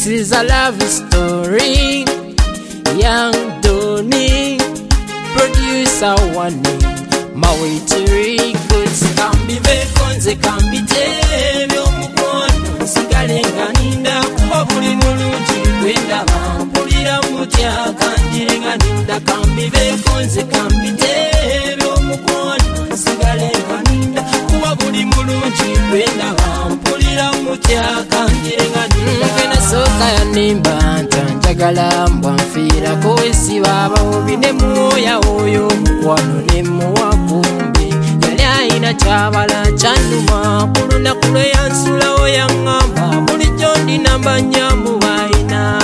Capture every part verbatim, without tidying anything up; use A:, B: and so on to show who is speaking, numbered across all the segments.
A: This is a love story. Young Donny, producer one, Maui Records.
B: Kambi bekonze kambi tebe omukwano sigalenga ninda kuba buli mulungi gwenda bampulira mutya kanjirenga ninda. Kambi bekonze kambi tebe omukwano sigalenga ninda kuba buli mulungi gwenda bampulira mutya kanjirenga ninda.
A: Mfena soka ya nimba ntanjagala mbwa nfiirako esiba abawobi ne mwoya oyo omukwano ne muwakumbi yali ayina kyabala kyannuma ku lunaku lwe yansulawo yaŋŋamba bulijjo ndina mbanyamu bayina.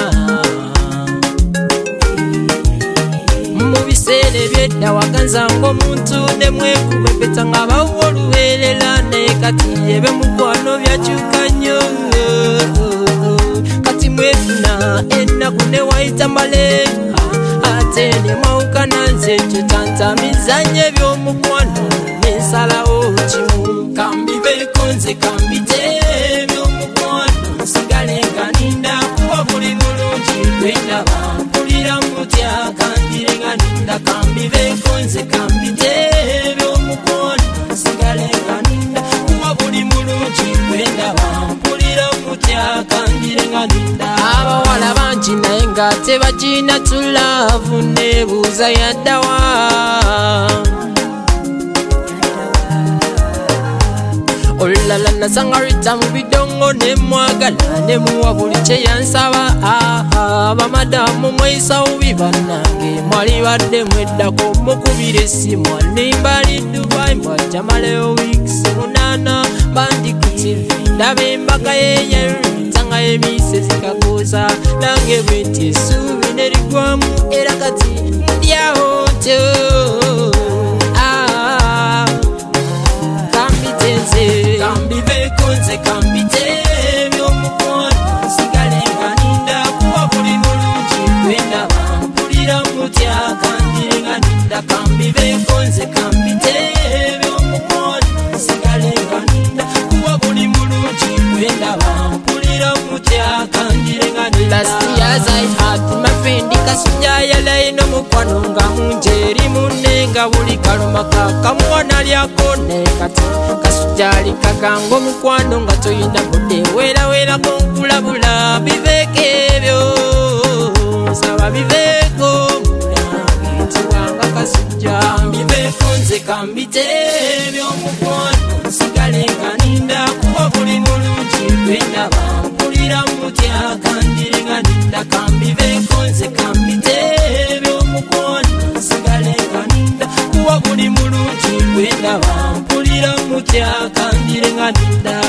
A: Mu biseera ebyedda waganzanga omuntu ne mwekuba empeta nga bawa olubeerera naye kati ebe mukwano byakyuka nnyo. Kati mwefuna ennaku ne wayita maleeka ate ne mwawukana nze ekyo tantamizanye ebyomukwano nensalawo kimu.
B: Kambi bekonze kambi tebe omukwano sigalenga ninda kuba buli mulungi gwenda bampulira mutya kanjirenga ninda. Kambi bekonze kambi tebe omukwano sigalenga ninda kuba buli mulungi gwenda bampulira mutya kanjirenga ninda.
A: Abawala bangi naye nga tebagina tulaavu nebuuza yaddawa. Olulala nasanga Rita mu bidongo ne mwagala ne muwa buli kye yansaba. Bamadamu mweyisawo bibannange mwali badde mweddako mukubira essimu animbali Dubai mbwajja maleyo wiikisi munaana bandi ku tivi ndaba embaga yeyerita nga emise zikakuusa nange bwenti essuubi ne ligwamu era kati ndyawo ntyo.
B: Kambi bekonze kambi tebe omukwano sigalenga ninda kuba buli mulungi gwenda bampulira mutya kanjirenga ninda. Kambi bekonze kambi tebe omukwano sigalenga ninda kuba buli mulungi gwenda bampulira mutya kanjirenga ninda.
A: Last years I had my friend Kasujja yalaino mukwano nga munjeri munne nga buli kaluma kakamuwana lyako ne kati Kasujja alikakanga omukwano nga toyina budde weeraweerako nkulabula. Biveeko ebyo nsaba biveeko mulange ntiwanga Kasujja.
B: Kambi bekonze kambi tebe omukwano sigalenga ninda kuba buli mulungi gwenda bampulira mutya kanjirenga ninda. Kambi bekonze kambi tebe omukwano sigalenga ninda kuba buli mulungi gwenda bampulira mutya kanjirenga ninda.